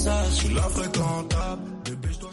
ça, je suis la fréquentable. Bébé, je dois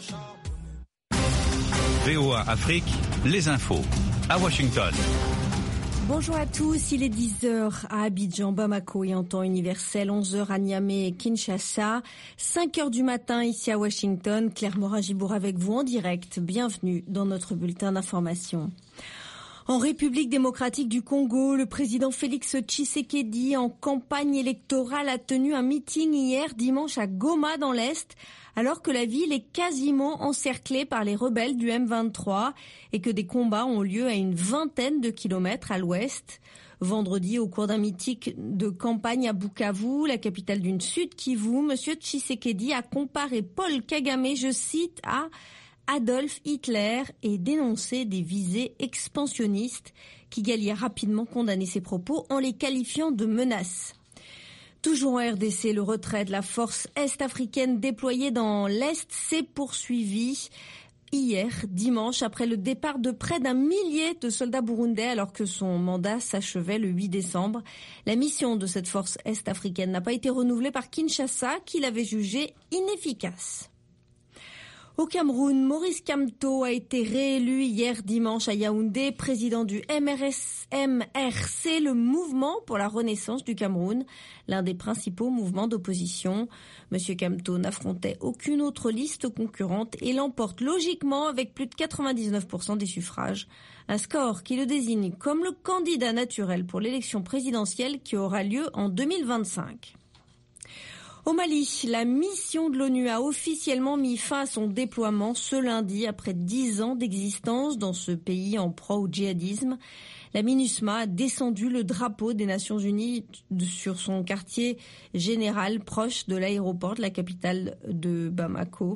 charbonner. VOA Afrique, les infos à Washington. Bonjour à tous, il est 10h à Abidjan, Bamako et en temps universel, 11h à Niamey et Kinshasa, 5h du matin ici à Washington. Claire Morin-Gibour avec vous en direct. Bienvenue dans notre bulletin d'information. En République démocratique du Congo, le président Félix Tshisekedi, en campagne électorale, a tenu un meeting hier dimanche à Goma dans l'Est, alors que la ville est quasiment encerclée par les rebelles du M23 et que des combats ont lieu à une vingtaine de kilomètres à l'ouest. Vendredi, au cours d'un meeting de campagne à Bukavu, la capitale du Sud Kivu, M. Tshisekedi a comparé Paul Kagame, je cite, à Adolf Hitler et dénoncé des visées expansionnistes. Kigali a rapidement condamné ses propos en les qualifiant de menaces. Toujours en RDC, le retrait de la force est-africaine déployée dans l'Est s'est poursuivi hier, dimanche, après le départ de près d'1 millier de soldats burundais alors que son mandat s'achevait le 8 décembre. La mission de cette force est-africaine n'a pas été renouvelée par Kinshasa, qui l'avait jugée inefficace. Au Cameroun, Maurice Kamto a été réélu hier dimanche à Yaoundé, président du MRC, le Mouvement pour la Renaissance du Cameroun, l'un des principaux mouvements d'opposition. Monsieur Kamto n'affrontait aucune autre liste concurrente et l'emporte logiquement avec plus de 99% des suffrages. Un score qui le désigne comme le candidat naturel pour l'élection présidentielle qui aura lieu en 2025. Au Mali, la mission de l'ONU a officiellement mis fin à son déploiement ce lundi après 10 ans d'existence dans ce pays en proie au djihadisme. La MINUSMA a descendu le drapeau des Nations Unies sur son quartier général proche de l'aéroport de la capitale de Bamako.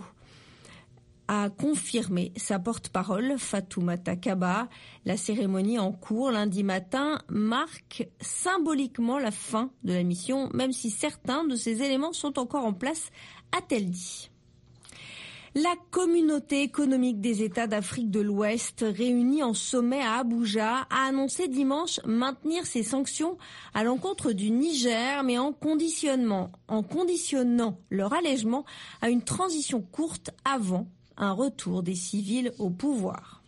A confirmé sa porte-parole, Fatoumata Kaba. La cérémonie en cours lundi matin marque symboliquement la fin de la mission, même si certains de ces éléments sont encore en place, a-t-elle dit. La communauté économique des États d'Afrique de l'Ouest, réunie en sommet à Abuja, a annoncé dimanche maintenir ses sanctions à l'encontre du Niger, mais en conditionnant leur allègement à une transition courte avant un retour des civils au pouvoir.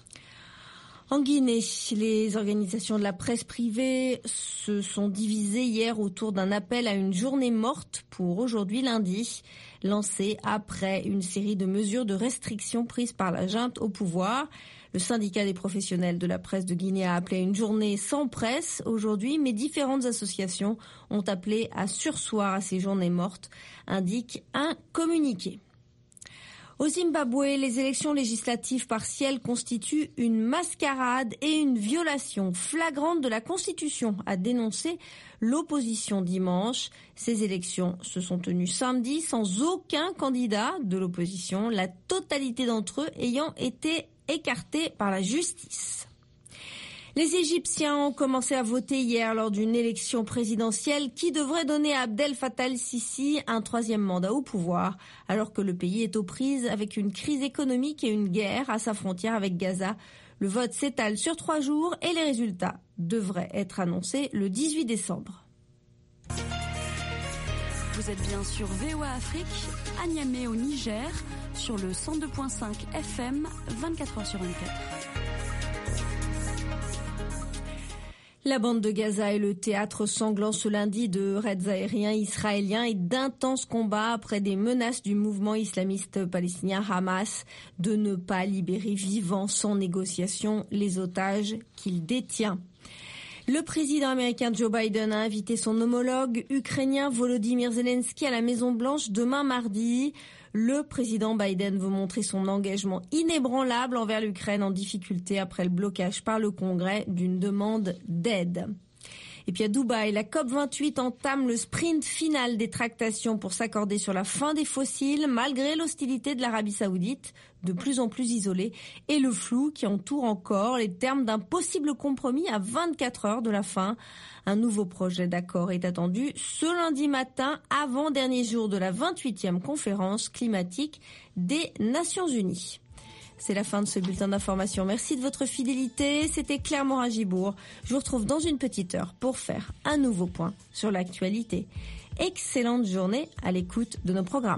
En Guinée, les organisations de la presse privée se sont divisées hier autour d'un appel à une journée morte pour aujourd'hui lundi, lancé après une série de mesures de restriction prises par la junte au pouvoir. Le syndicat des professionnels de la presse de Guinée a appelé à une journée sans presse aujourd'hui, mais différentes associations ont appelé à surseoir à ces journées mortes, indique un communiqué. Au Zimbabwe, les élections législatives partielles constituent une mascarade et une violation flagrante de la Constitution, a dénoncé l'opposition dimanche. Ces élections se sont tenues samedi sans aucun candidat de l'opposition, la totalité d'entre eux ayant été écartés par la justice. Les Égyptiens ont commencé à voter hier lors d'une élection présidentielle qui devrait donner à Abdel Fattah el-Sisi un 3e mandat au pouvoir, alors que le pays est aux prises avec une crise économique et une guerre à sa frontière avec Gaza. Le vote s'étale sur 3 jours et les résultats devraient être annoncés le 18 décembre. Vous êtes bien sur VOA Afrique, à Niamey au Niger, sur le 102.5 FM, 24h sur 24. La bande de Gaza est le théâtre sanglant ce lundi de raids aériens israéliens et d'intenses combats après des menaces du mouvement islamiste palestinien Hamas de ne pas libérer vivants sans négociation les otages qu'il détient. Le président américain Joe Biden a invité son homologue ukrainien Volodymyr Zelensky à la Maison-Blanche demain mardi. Le président Biden veut montrer son engagement inébranlable envers l'Ukraine en difficulté après le blocage par le Congrès d'une demande d'aide. Et puis à Dubaï, la COP28 entame le sprint final des tractations pour s'accorder sur la fin des fossiles, malgré l'hostilité de l'Arabie Saoudite, de plus en plus isolée, et le flou qui entoure encore les termes d'un possible compromis à 24 heures de la fin. Un nouveau projet d'accord est attendu ce lundi matin, avant-dernier jour de la 28e conférence climatique des Nations Unies. C'est la fin de ce bulletin d'information. Merci de votre fidélité. C'était Claire Morin-Gibour. Je vous retrouve dans une petite heure pour faire un nouveau point sur l'actualité. Excellente journée à l'écoute de nos programmes.